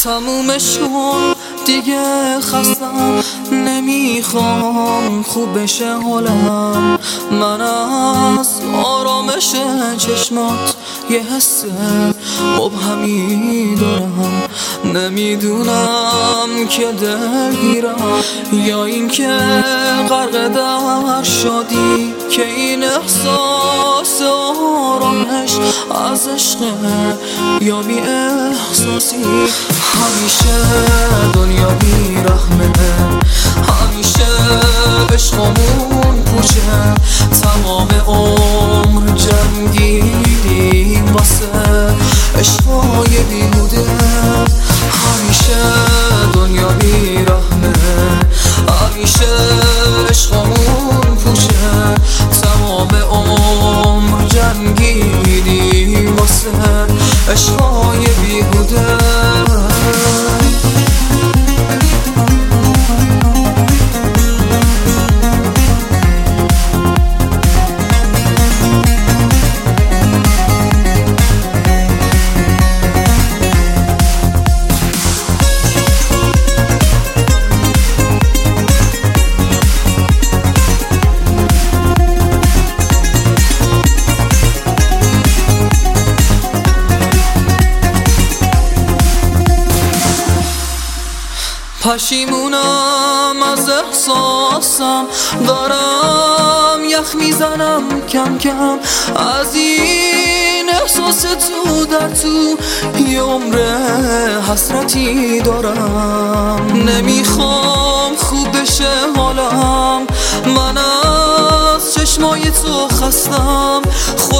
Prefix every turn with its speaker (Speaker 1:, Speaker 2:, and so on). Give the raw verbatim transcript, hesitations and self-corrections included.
Speaker 1: تمومش کن دیگه، خستم نمیخوام خوب بشه حالم. من از آرامش چشمات یه حس مبهمی دارم. نمیدونم که دلگیرم یا این که غرق در شادی، که این احساس آرامش از عشق یا بی احساسی. همیشه دنیا بی رحمه، همیشه عشقمون پوچه، تمام عمر جنگیدیم واسه عشقای بیهوده. همیشه دنیا بی رحمه، همیشه عشقمون پوچه، تمام عمر جنگیدیم واسه عشقای بیهوده. پشیمونم از احساسم، دارم یخ میزنم کم کم از این احساس تو در تو. یه عمر حسرتی دارم، نمیخوام خوب بشه حالم. من از چشمای تو خستم.